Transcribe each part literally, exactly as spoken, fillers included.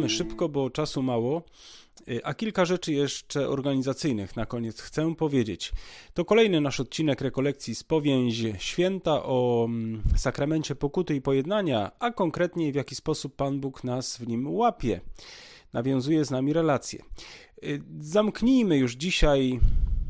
Mamy szybko, bo czasu mało, a kilka rzeczy jeszcze organizacyjnych na koniec chcę powiedzieć. To kolejny nasz odcinek rekolekcji Spowięź Święta o sakramencie pokuty i pojednania, a konkretniej w jaki sposób Pan Bóg nas w nim łapie. Nawiązuje z nami relacje. Zamknijmy już dzisiaj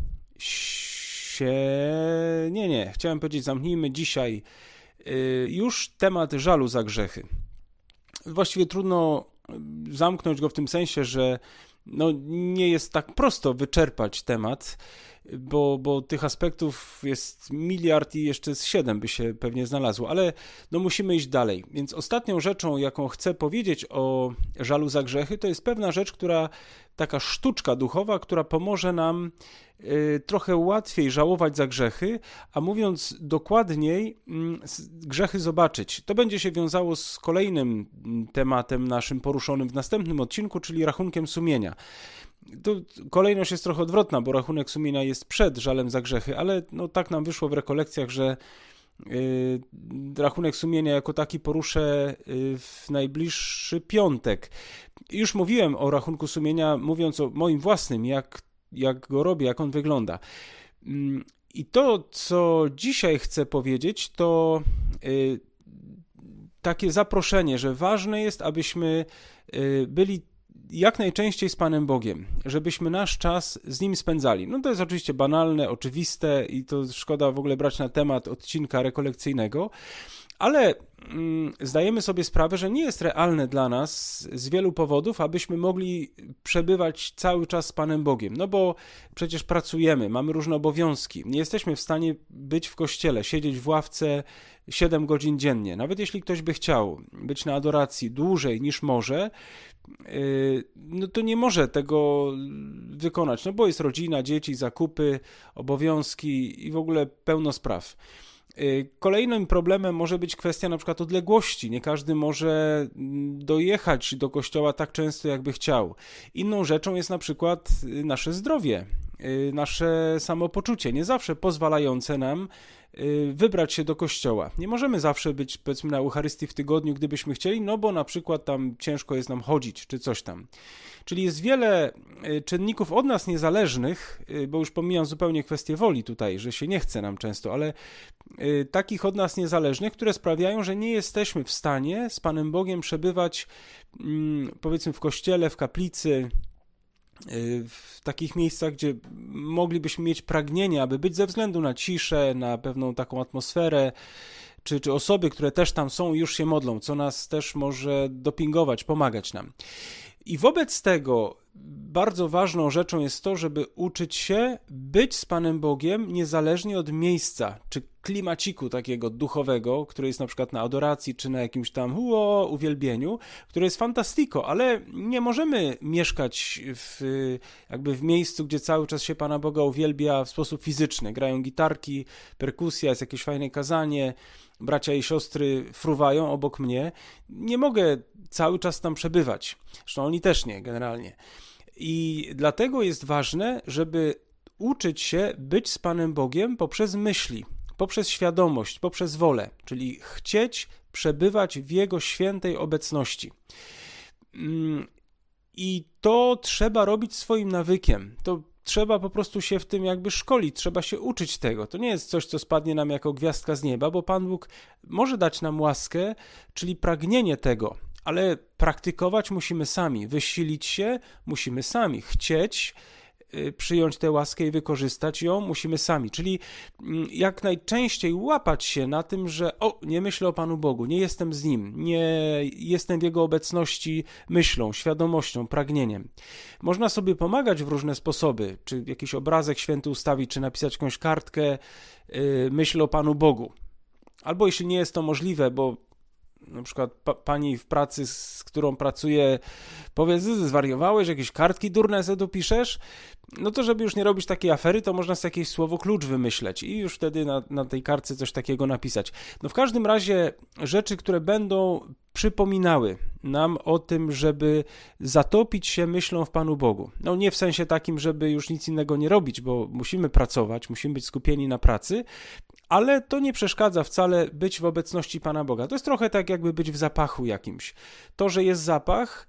się... Nie, nie, chciałem powiedzieć zamknijmy dzisiaj już temat żalu za grzechy. Właściwie trudno zamknąć go w tym sensie, że no nie jest tak prosto wyczerpać temat, bo, bo tych aspektów jest miliard i jeszcze z siedem by się pewnie znalazło, ale no musimy iść dalej. Więc ostatnią rzeczą, jaką chcę powiedzieć o żalu za grzechy, to jest pewna rzecz, która, taka sztuczka duchowa, która pomoże nam y, trochę łatwiej żałować za grzechy, a mówiąc dokładniej, y, grzechy zobaczyć. To będzie się wiązało z kolejnym tematem naszym poruszonym w następnym odcinku, czyli rachunkiem sumienia. Tu kolejność jest trochę odwrotna, bo rachunek sumienia jest przed żalem za grzechy, ale no tak nam wyszło w rekolekcjach, że y, rachunek sumienia jako taki poruszę y, w najbliższy piątek. Już mówiłem o rachunku sumienia, mówiąc o moim własnym, jak, jak go robię, jak on wygląda. Y, I to, co dzisiaj chcę powiedzieć, to y, takie zaproszenie, że ważne jest, abyśmy y, byli jak najczęściej z Panem Bogiem, żebyśmy nasz czas z Nim spędzali. No to jest oczywiście banalne, oczywiste i to szkoda w ogóle brać na temat odcinka rekolekcyjnego, ale mm, zdajemy sobie sprawę, że nie jest realne dla nas z wielu powodów, abyśmy mogli przebywać cały czas z Panem Bogiem, no bo przecież pracujemy, mamy różne obowiązki, nie jesteśmy w stanie być w kościele, siedzieć w ławce siedem godzin dziennie. Nawet jeśli ktoś by chciał być na adoracji dłużej niż może, no to nie może tego wykonać, no bo jest rodzina, dzieci, zakupy, obowiązki i w ogóle pełno spraw. Kolejnym problemem może być kwestia na przykład odległości. Nie każdy może dojechać do kościoła tak często, jakby chciał. Inną rzeczą jest na przykład nasze zdrowie, nasze samopoczucie, nie zawsze pozwalające nam wybrać się do kościoła. Nie możemy zawsze być, powiedzmy, na Eucharystii w tygodniu, gdybyśmy chcieli, no bo na przykład tam ciężko jest nam chodzić, czy coś tam. Czyli jest wiele czynników od nas niezależnych, bo już pomijam zupełnie kwestię woli tutaj, że się nie chce nam często, ale takich od nas niezależnych, które sprawiają, że nie jesteśmy w stanie z Panem Bogiem przebywać, powiedzmy, w kościele, w kaplicy, w takich miejscach, gdzie moglibyśmy mieć pragnienie, aby być ze względu na ciszę, na pewną taką atmosferę, czy, czy osoby, które też tam są i już się modlą, co nas też może dopingować, pomagać nam. I wobec tego bardzo ważną rzeczą jest to, żeby uczyć się być z Panem Bogiem niezależnie od miejsca, czy klimaciku takiego duchowego, który jest na przykład na adoracji, czy na jakimś tam huo, uwielbieniu, które jest fantastyko, ale nie możemy mieszkać w, jakby w miejscu, gdzie cały czas się Pana Boga uwielbia w sposób fizyczny. Grają gitarki, perkusja, jest jakieś fajne kazanie, bracia i siostry fruwają obok mnie. Nie mogę cały czas tam przebywać. Zresztą oni też nie, generalnie. I dlatego jest ważne, żeby uczyć się być z Panem Bogiem poprzez myśli, poprzez świadomość, poprzez wolę, czyli chcieć przebywać w Jego świętej obecności. I to trzeba robić swoim nawykiem. To trzeba po prostu się w tym jakby szkolić, trzeba się uczyć tego. To nie jest coś, co spadnie nam jako gwiazdka z nieba, bo Pan Bóg może dać nam łaskę, czyli pragnienie tego, ale praktykować musimy sami, wysilić się musimy sami, chcieć przyjąć tę łaskę i wykorzystać ją musimy sami, czyli jak najczęściej łapać się na tym, że o, nie myślę o Panu Bogu, nie jestem z Nim, nie jestem w Jego obecności myślą, świadomością, pragnieniem. Można sobie pomagać w różne sposoby, czy jakiś obrazek święty ustawić, czy napisać jakąś kartkę, yy, myślę o Panu Bogu. Albo jeśli nie jest to możliwe, bo na przykład pa, pani w pracy, z którą pracuję, powie, zwariowałeś, jakieś kartki durne sobie tu piszesz, no to żeby już nie robić takiej afery, to można sobie jakieś słowo klucz wymyśleć i już wtedy na, na tej kartce coś takiego napisać. No w każdym razie rzeczy, które będą przypominały nam o tym, żeby zatopić się myślą w Panu Bogu. No nie w sensie takim, żeby już nic innego nie robić, bo musimy pracować, musimy być skupieni na pracy, ale to nie przeszkadza wcale być w obecności Pana Boga. To jest trochę tak, jakby być w zapachu jakimś. To, że jest zapach,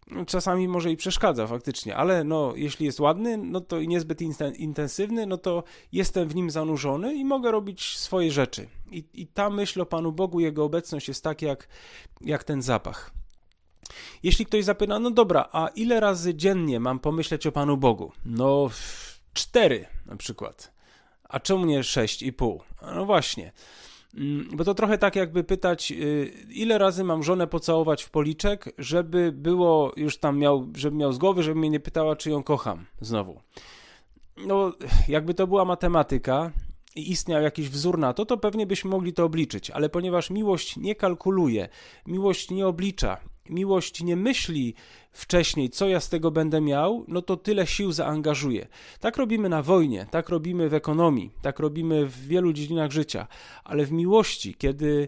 czasami może i przeszkadza faktycznie, ale no, jeśli jest ładny, no to i niezbyt intensywny, no to jestem w nim zanurzony i mogę robić swoje rzeczy. I, i ta myśl o Panu Bogu, Jego obecność jest tak jak, jak ten zapach. Jeśli ktoś zapyta, no dobra, a ile razy dziennie mam pomyśleć o Panu Bogu? No cztery na przykład. A czemu nie sześć i pół? No właśnie. Bo to trochę tak jakby pytać, ile razy mam żonę pocałować w policzek, żeby było już tam miał, żeby miał z głowy, żeby mnie nie pytała, czy ją kocham znowu. No, jakby to była matematyka i istniał jakiś wzór na to, to pewnie byśmy mogli to obliczyć, ale ponieważ miłość nie kalkuluje, miłość nie oblicza, miłość nie myśli wcześniej, co ja z tego będę miał, no to tyle sił zaangażuje. Tak robimy na wojnie, tak robimy w ekonomii, tak robimy w wielu dziedzinach życia, ale w miłości, kiedy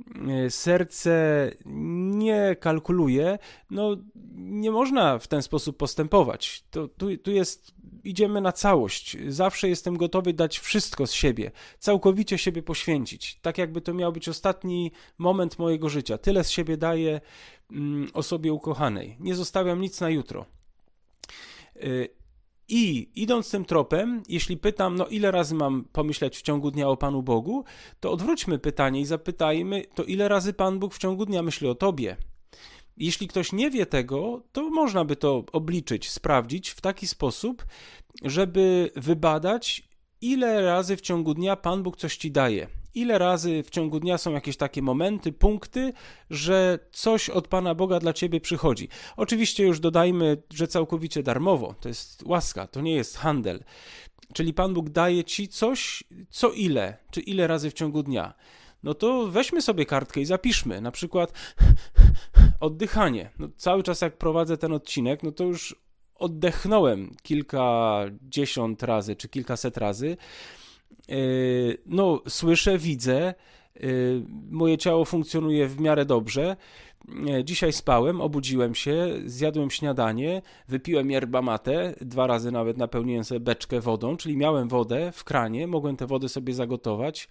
serce nie kalkuluje, no nie można w ten sposób postępować. To, tu, tu jest, idziemy na całość. Zawsze jestem gotowy dać wszystko z siebie, całkowicie siebie poświęcić. Tak jakby to miał być ostatni moment mojego życia. Tyle z siebie daję mm, osobie ukochanej. Nie zostawiam nic na jutro. Yy, I idąc tym tropem, jeśli pytam, no ile razy mam pomyśleć w ciągu dnia o Panu Bogu, to odwróćmy pytanie i zapytajmy, to ile razy Pan Bóg w ciągu dnia myśli o Tobie? Jeśli ktoś nie wie tego, to można by to obliczyć, sprawdzić w taki sposób, żeby wybadać, ile razy w ciągu dnia Pan Bóg coś Ci daje. Ile razy w ciągu dnia są jakieś takie momenty, punkty, że coś od Pana Boga dla Ciebie przychodzi. Oczywiście już dodajmy, że całkowicie darmowo, to jest łaska, to nie jest handel. Czyli Pan Bóg daje Ci coś, co ile, czy ile razy w ciągu dnia. No to weźmy sobie kartkę i zapiszmy, na przykład oddychanie. No cały czas jak prowadzę ten odcinek, no to już oddechnąłem kilkadziesiąt razy, czy kilkaset razy. No, słyszę, widzę, moje ciało funkcjonuje w miarę dobrze. Dzisiaj spałem, obudziłem się, zjadłem śniadanie, wypiłem yerba mate, dwa razy nawet napełniłem sobie beczkę wodą, czyli miałem wodę w kranie, mogłem tę wodę sobie zagotować.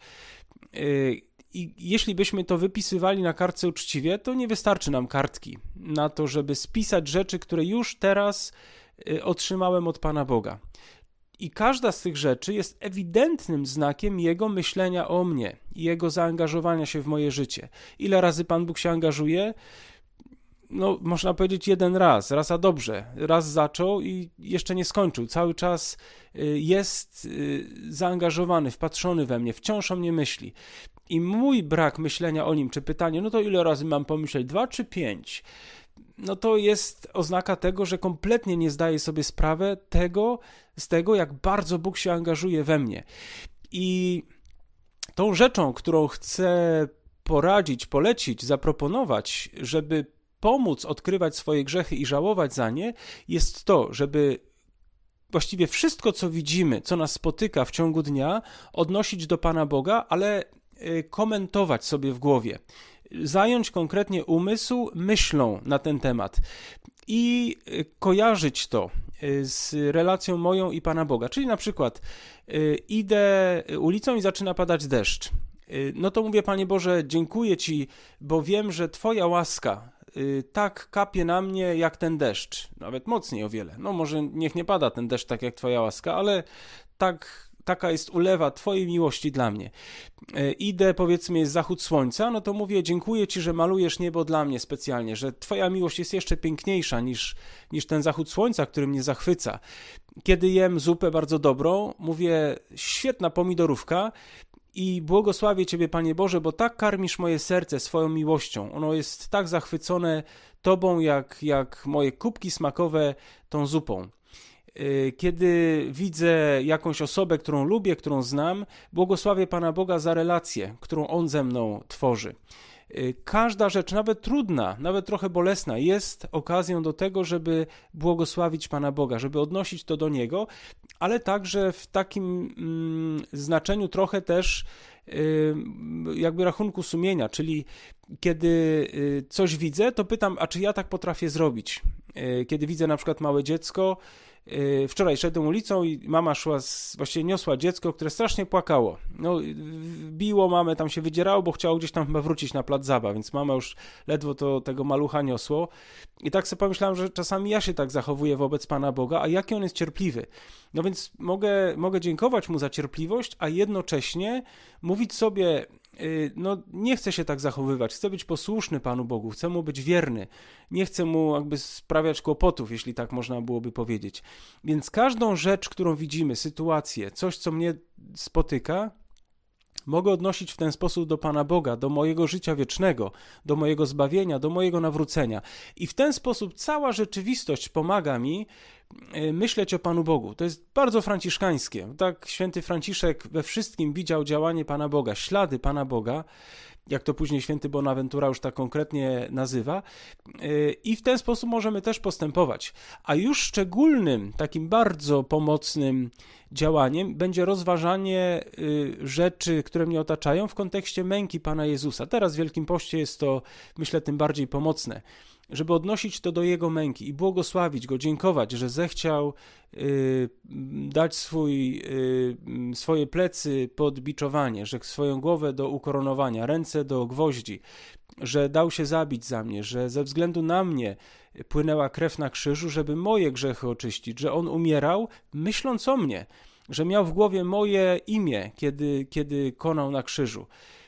I jeśli byśmy to wypisywali na kartce uczciwie, to nie wystarczy nam kartki na to, żeby spisać rzeczy, które już teraz otrzymałem od Pana Boga. I każda z tych rzeczy jest ewidentnym znakiem Jego myślenia o mnie i Jego zaangażowania się w moje życie. Ile razy Pan Bóg się angażuje? No, można powiedzieć jeden raz, raz a dobrze. Raz zaczął i jeszcze nie skończył. Cały czas jest zaangażowany, wpatrzony we mnie, wciąż o mnie myśli. I mój brak myślenia o Nim, czy pytanie, no to ile razy mam pomyśleć? Dwa czy pięć? No to jest oznaka tego, że kompletnie nie zdaję sobie sprawy tego, z tego, jak bardzo Bóg się angażuje we mnie. I tą rzeczą, którą chcę poradzić, polecić, zaproponować, żeby pomóc odkrywać swoje grzechy i żałować za nie, jest to, żeby właściwie wszystko, co widzimy, co nas spotyka w ciągu dnia, odnosić do Pana Boga, ale komentować sobie w głowie. Zająć konkretnie umysł myślą na ten temat i kojarzyć to z relacją moją i Pana Boga. Czyli na przykład idę ulicą i zaczyna padać deszcz. No to mówię, Panie Boże, dziękuję Ci, bo wiem, że Twoja łaska tak kapie na mnie jak ten deszcz. Nawet mocniej o wiele. No może niech nie pada ten deszcz tak jak Twoja łaska, ale tak... Taka jest ulewa Twojej miłości dla mnie. Idę, powiedzmy, jest zachód słońca, no to mówię, dziękuję Ci, że malujesz niebo dla mnie specjalnie, że Twoja miłość jest jeszcze piękniejsza niż, niż ten zachód słońca, który mnie zachwyca. Kiedy jem zupę bardzo dobrą, mówię, świetna pomidorówka i błogosławię Ciebie, Panie Boże, bo tak karmisz moje serce swoją miłością. Ono jest tak zachwycone Tobą, jak, jak moje kubki smakowe tą zupą. Kiedy widzę jakąś osobę, którą lubię, którą znam, błogosławię Pana Boga za relację, którą On ze mną tworzy. Każda rzecz, nawet trudna, nawet trochę bolesna, jest okazją do tego, żeby błogosławić Pana Boga, żeby odnosić to do Niego, ale także w takim mm, znaczeniu trochę też y, jakby rachunku sumienia, czyli kiedy y, coś widzę, to pytam, a czy ja tak potrafię zrobić? Y, kiedy widzę na przykład małe dziecko, wczoraj szedłem ulicą i mama szła, z, właściwie niosła dziecko, które strasznie płakało. No, biło mamę, tam się wydzierało, bo chciało gdzieś tam chyba wrócić na plac zabaw, więc mama już ledwo to tego malucha niosło. I tak sobie pomyślałem, że czasami ja się tak zachowuję wobec Pana Boga, a jaki On jest cierpliwy. No więc mogę, mogę dziękować Mu za cierpliwość, a jednocześnie mówić sobie, no nie chcę się tak zachowywać, chcę być posłuszny Panu Bogu, chcę Mu być wierny, nie chcę Mu jakby sprawiać kłopotów, jeśli tak można byłoby powiedzieć. Więc każdą rzecz, którą widzimy, sytuację, coś, co mnie spotyka, mogę odnosić w ten sposób do Pana Boga, do mojego życia wiecznego, do mojego zbawienia, do mojego nawrócenia. I w ten sposób cała rzeczywistość pomaga mi myśleć o Panu Bogu. To jest bardzo franciszkańskie. Tak święty Franciszek we wszystkim widział działanie Pana Boga, ślady Pana Boga, jak to później święty Bonaventura już tak konkretnie nazywa. I w ten sposób możemy też postępować. A już szczególnym, takim bardzo pomocnym działaniem będzie rozważanie rzeczy, które mnie otaczają w kontekście męki Pana Jezusa. Teraz w Wielkim Poście jest to, myślę, tym bardziej pomocne, żeby odnosić to do Jego męki i błogosławić Go, dziękować, że zechciał y, dać swój, y, swoje plecy pod biczowanie, że swoją głowę do ukoronowania, ręce do gwoździ, że dał się zabić za mnie, że ze względu na mnie płynęła krew na krzyżu, żeby moje grzechy oczyścić, że On umierał myśląc o mnie, że miał w głowie moje imię, kiedy, kiedy konał na krzyżu.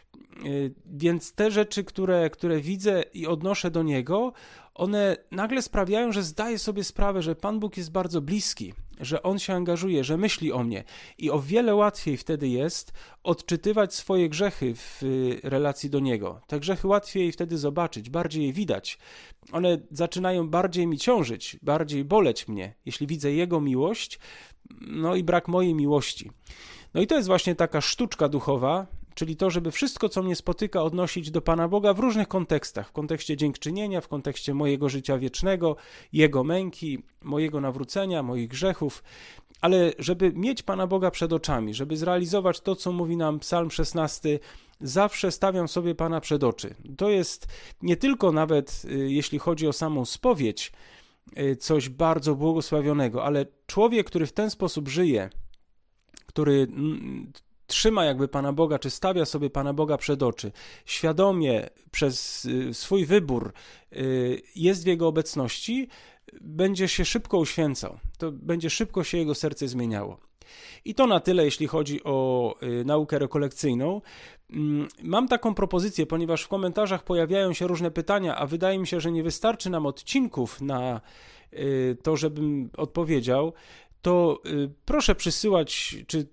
Więc te rzeczy, które, które widzę i odnoszę do Niego, one nagle sprawiają, że zdaję sobie sprawę, że Pan Bóg jest bardzo bliski, że On się angażuje, że myśli o mnie i o wiele łatwiej wtedy jest odczytywać swoje grzechy w relacji do Niego. Te grzechy łatwiej wtedy zobaczyć, bardziej je widać. One zaczynają bardziej mi ciążyć, bardziej boleć mnie, jeśli widzę Jego miłość, no i brak mojej miłości. No i to jest właśnie taka sztuczka duchowa, czyli to, żeby wszystko, co mnie spotyka, odnosić do Pana Boga w różnych kontekstach. W kontekście dziękczynienia, w kontekście mojego życia wiecznego, Jego męki, mojego nawrócenia, moich grzechów, ale żeby mieć Pana Boga przed oczami, żeby zrealizować to, co mówi nam Psalm szesnasty, zawsze stawiam sobie Pana przed oczy. To jest nie tylko nawet, jeśli chodzi o samą spowiedź, coś bardzo błogosławionego, ale człowiek, który w ten sposób żyje, który trzyma jakby Pana Boga, czy stawia sobie Pana Boga przed oczy, świadomie przez swój wybór jest w Jego obecności, będzie się szybko uświęcał. To będzie szybko się jego serce zmieniało. I to na tyle, jeśli chodzi o naukę rekolekcyjną. Mam taką propozycję, ponieważ w komentarzach pojawiają się różne pytania, a wydaje mi się, że nie wystarczy nam odcinków na to, żebym odpowiedział, to proszę przysyłać, czy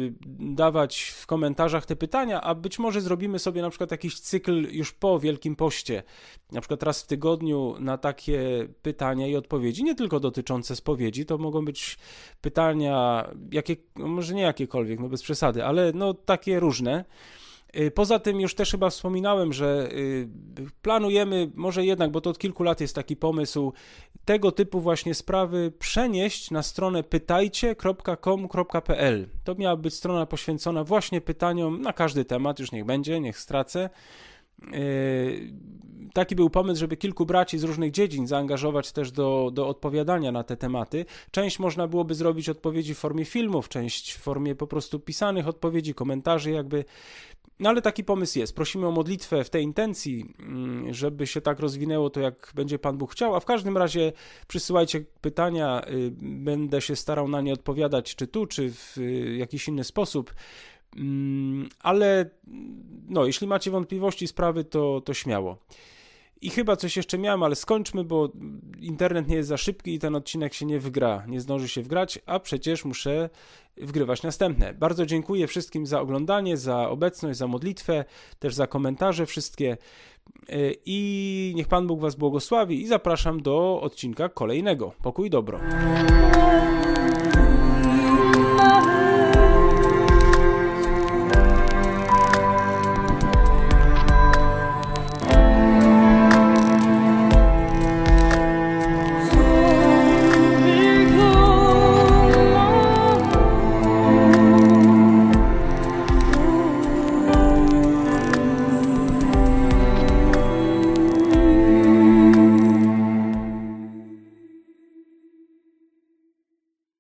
dawać w komentarzach te pytania, a być może zrobimy sobie na przykład jakiś cykl już po Wielkim Poście, na przykład raz w tygodniu na takie pytania i odpowiedzi, nie tylko dotyczące spowiedzi, to mogą być pytania, jakie, może nie jakiekolwiek, no bez przesady, ale no takie różne. Poza tym już też chyba wspominałem, że planujemy, może jednak, bo to od kilku lat jest taki pomysł, tego typu właśnie sprawy przenieść na stronę pytajcie kropka com kropka p l. To miała być strona poświęcona właśnie pytaniom na każdy temat, już niech będzie, niech stracę. Taki był pomysł, żeby kilku braci z różnych dziedzin zaangażować też do, do odpowiadania na te tematy. Część można byłoby zrobić odpowiedzi w formie filmów, część w formie po prostu pisanych odpowiedzi, komentarzy jakby. No ale taki pomysł jest. Prosimy o modlitwę w tej intencji, żeby się tak rozwinęło to, jak będzie Pan Bóg chciał, a w każdym razie przysyłajcie pytania, będę się starał na nie odpowiadać, czy tu, czy w jakiś inny sposób. Ale no, jeśli macie wątpliwości, sprawy, to, to śmiało. I chyba coś jeszcze miałem, ale skończmy, bo internet nie jest za szybki i ten odcinek się nie wygra, nie zdąży się wgrać, a przecież muszę wgrywać następne. Bardzo dziękuję wszystkim za oglądanie, za obecność, za modlitwę, też za komentarze wszystkie i niech Pan Bóg Was błogosławi i zapraszam do odcinka kolejnego. Pokój, dobro.